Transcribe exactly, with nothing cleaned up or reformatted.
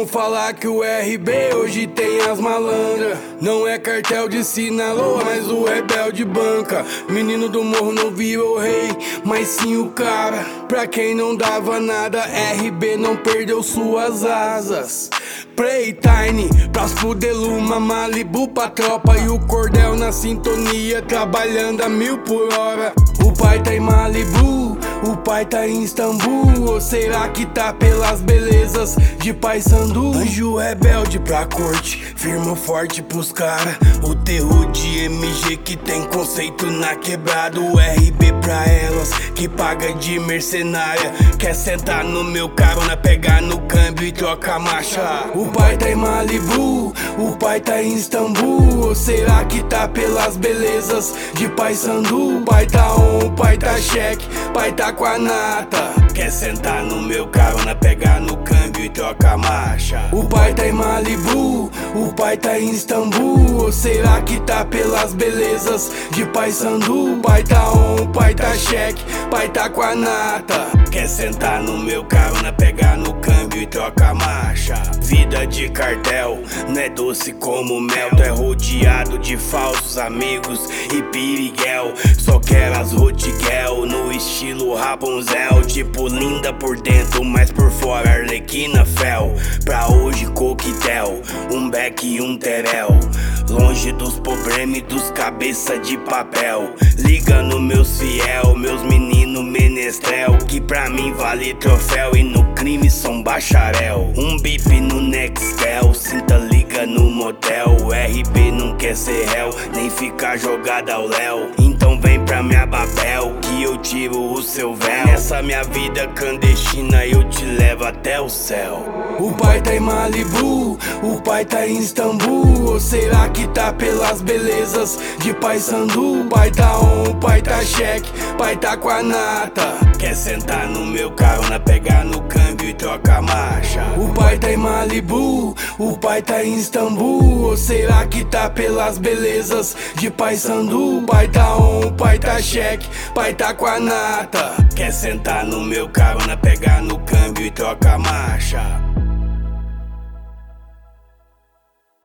falar que o R B hoje tem as malandras. Não é cartel de Sinaloa, mas o rebelde banca. Menino do morro não viu o rei, mas sim o cara. Pra quem não dava nada, R B não perdeu suas asas. Playtime, pras Pudeluma, Malibu pra tropa. E o cordel na sintonia, trabalhando a mil por hora. O pai tá em Malibu, o pai tá em Istambul. Ou será que tá pelas belezas de Paysandu? Anjo rebelde pra corte, firma forte pros cara. O terror de M G que tem conceito na quebrada. O R B pra elas que paga de mercenária. Quer sentar no meu carona, pegar no câmbio e troca marcha. O pai tá em Malibu, o pai tá em Istambul. Ou será que tá pelas belezas de Paysandu? O pai tá on, o pai tá cheque, pai tá com a nata. Quer sentar no meu carona, pegar no câmbio e troca marcha. O pai tá em Malibu, o pai tá em Istambul. Ou será que tá pelas belezas de Paysandu? O pai tá on, o pai tá cheque, pai tá com a nata. Quer sentar no meu carona, pegar no câmbio e troca marcha. Vida de cartel, não é doce como mel. Tu é rodeado de falsos amigos e piriguel. Só quer as rotiguel no estilo Rapunzel. Tipo linda por dentro, mas por fora arlequina fel. Pra hoje coquetel, um beck e um terel. Longe dos problemas e dos cabeça de papel. Liga no meus fiel, meus menino menestrel. Que pra mim vale troféu e no crime são bacharel. Um bip no Nextel, cinta liga no motel. O R B não quer ser réu, nem ficar jogado ao léu. Então vem pra minha Babel, que eu tiro o seu véu. Nessa minha vida clandestina eu te levo até o céu. O pai tá em Malibu, o pai tá em Istambul. Ou será que tá pelas belezas de Paysandu? O pai tá on, o pai tá cheque, pai tá com a nata. Quer sentar no meu carona, pegar no câmbio e troca marcha. O pai tá em Malibu, o pai tá em Istambul. Ou será que tá pelas belezas de Paysandu? O pai tá on, o pai tá cheque, pai tá com a nata. Quer sentar no meu carona, pegar no câmbio e troca marcha.